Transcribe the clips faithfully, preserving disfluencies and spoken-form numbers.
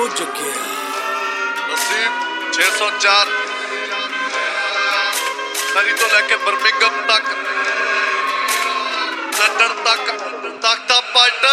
जगे नसीब छे सौ चार सरी तो लेके बर्मिंघम तक लंदन तक तख्ता पलट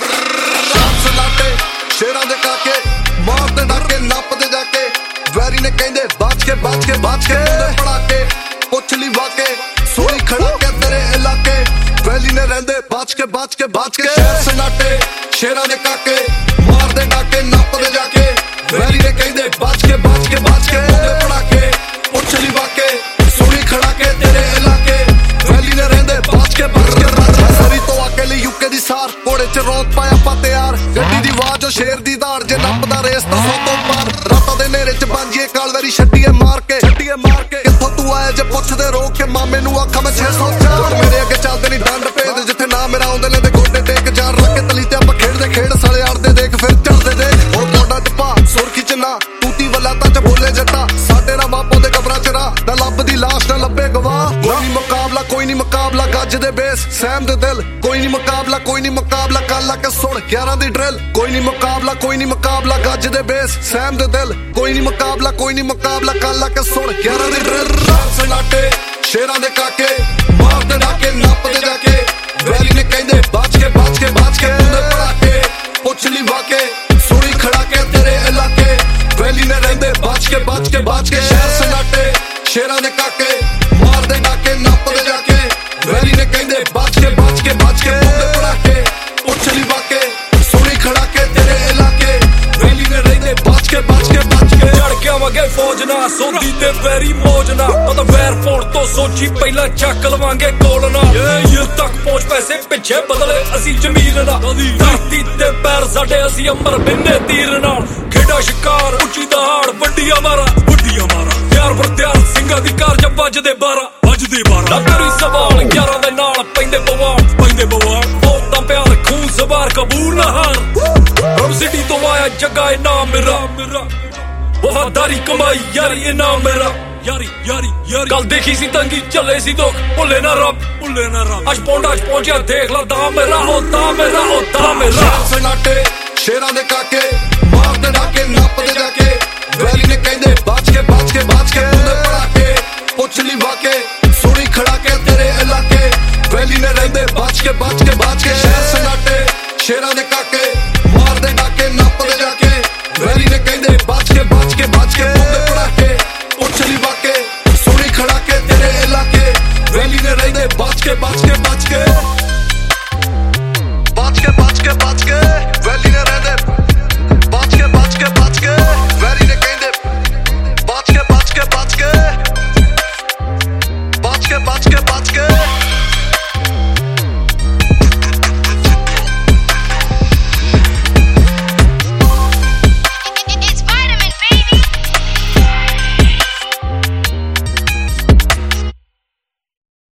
सलाटे शेरां दे काके मारते डाके नपदे जाके वैरी ने कहंदे बाज के बाज के बाज के पड़ा के पुछ ली वाके सोई खड़ा के तेरे इलाके वैली ने रहंदे बाज के बाज के बाज के शहर सनाटे शेरां दे काके मारते डाके नपदे जाके वैरी ने कहंदे बाज के बाज के बाज के पड़ा के पुछ ली वाके सोई खड़ा के तेरे इलाके वैली ने रहंदे बाज के बाज के बाज के सरी तो आके ली यूके दी सार घोड़े च रोक पाया पाते यार गड्डी दी आवाज शेर दी धाड़ जे नपदा रेस तो सौ तो पार रातां दे नेरे च बांजीए कालवेरी छड्डीए मार के छड्डीए मार के कित्थों तू आया जे पुछदे रोक के मामे नू आखा मैं छे सौ चार मेरे अगे चलदे नी डंड भेद जिथे ना मेरा आउंदे लेंदे गोडे टेक जान रख के तली ते आपां खेडदे खेड साले अड़दे देख फिर चढ़दे देख हुण मोढा च पा सुर खिचना तूती वलाता च बोले जट्टा साडे ना मापों दे कबरां च रा ना लभदी लाश ना लभे गवाह कोई नी मुकाबला कोई नी मुकाबला गज दे बेस सैम दे दिल कोई नी मुकाबला कोई नी मुकाबला कल आके सुन ग्यारह दी ड्रिल कोई नी मुकाबला कोई नी मुकाबला गज दे बेस सैम दे दिल कोई नी मुकाबला कोई नी मुकाबला कल आके सुन ग्यारह दी ड्रिल सनाटे शेरां दे काके मारदे डाके नपदे जाके वैली ने कहंदे बाज के बाज के बाज के पड़ा के पुछ ली वाके सोई खड़ा के तेरे इलाके वैली ने रहंदे बाज के बाज के बाज के शहर सनाटे शेरां दे काके मारदे डाके नपदे जाके वैली ने कहंदे बाज के बाज के बाज के पड़ा के पुछ ली वाके सोई खड़ा के तेरे इलाके वैली ने रहंदे बाज के बाज के बाज के चढ़ के आवांगे फौज ना सोधी ते वैरी मौज ना पता वैर पौड़ तो सोची पहला चक लवांगे कोल ना ये तक पहुंच पैसे पिछे बदले असी जमीन ना धरती ते पैर साडे असी अंबर बिन्ने तीर नाल खेड़ा शिकार उची दहाड़ वड्डिया मारा वड्डिया मारा प्यार पर प्यार ਸਿੰਘਾਂ ਦੀ ਕਾਰ ਜब ਵੱਜਦੇ ਬਾਰਾਂ ਵੱਜਦੇ ਬਾਰਾਂ ਕਰੀ ਸਵਾਲ ਯਾਰਾਂ ਦੇ ਨਾਲ ਪੈਂਦੇ ਬਵਾਲ ਪੈਂਦੇ ਬਵਾਲ ਬਹੁਤਾ ਪਿਆਰ ਖੂਨ ਸਵਾਰ ਕਬੂਲ ਨਾ ਹਾਰ ਰਬ ਸਿਟੀ ਤੋਂ ਆਇਆ ਜੱਗਾ ਇਨਾਮ ਮੇਰਾ ਮੇਰਾ ਵਫਾਦਾਰੀ ਕਮਾਈ ਯਾਰੀ ਇਨਾਮ ਮੇਰਾ ਯਾਰੀ ਯਾਰੀ ਯਾਰੀ ਕੱਲ ਦੇਖੀ ਸੀ ਤੰਗੀ ਚੱਲੇ ਸੀ ਦੁੱਖ ਭੁੱਲੇ ਨਾ ਰੱਬ ਭੁੱਲੇ ਨਾ ਰੱਬ ਅੱਜ ਪੌਂਡਾ ਚ ਪਹੁੰਚਿਆ ਦੇਖ ਲਾ ਦਾ ਮੇਰਾ ਹੁੰਦਾ ਮੇਰਾ ਹੁੰਦਾ ਮੇਰਾ ਸਨਾਟੇ ਸ਼ੇਰਾਂ ਦੇ ਕਾਕੇ ਮਾਰਦੇ ਡਾਕੇ ਨੱਪਦੇ ਜਾਕੇ ਵੈਲੀ ਨੇ ਕਹਿੰਦੇ ਬਾਜ ਕੇ ਬਾਜ ਕੇ ਬਾਜ ਕੇ ਪੜਾ ਕੇ ਪੁੱਛ ਲੀ ਵਾਕੇ ਸੋਈ ਖੜਾ ਕੇ ਤੇਰੇ ਇਲਾਕੇ ਵੈਲੀ ਨੇ ਰਹਿੰਦੇ ਬਾਜ ਕੇ ਬਾਜ ਕੇ ਬਾਜ ਕੇ ਸ਼ਹਿਰ ਸਨਾਟੇ ਸ਼ੇਰਾਂ ਦੇ ਕਾਕੇ ਮਾਰਦੇ ਡਾਕੇ ਨੱਪਦੇ ਜਾਕੇ ਵੈਲੀ ਨੇ ਕਹਿੰਦੇ ਬਾਜ ਕੇ ਬਾਜ ਕੇ ਬਾਜ ਕੇ ਪੜਾ ਕੇ ਪੁੱਛ ਲੀ ਵਾਕੇ ਸੋਈ ਖੜਾ ਕੇ ਤੇਰੇ ਇਲਾਕੇ ਵੈਲੀ ਨੇ ਰਹਿੰਦੇ ਬਾਜ ਕੇ ਬਾਜ ਕੇ ਬਾਜ ਕੇ ਬਾਜ ਕੇ ਬਾਜ ਕੇ ਬਾਜ ਕੇ ਵੈਲੀ ਨੇ ਰਹਿੰਦੇ ਬਾਜ ਕੇ ਬਾਜ ਕੇ ਬਾਜ ਕੇ ਵੈਲੀ ਨੇ ਕਹਿੰਦੇ ਬਾਜ ਕੇ ਬਾਜ ਕੇ ਬਾਜ ਕੇ ਬਾਜ ਕੇ ਬਾਜ ਕੇ ਬਾਜ ਕੇ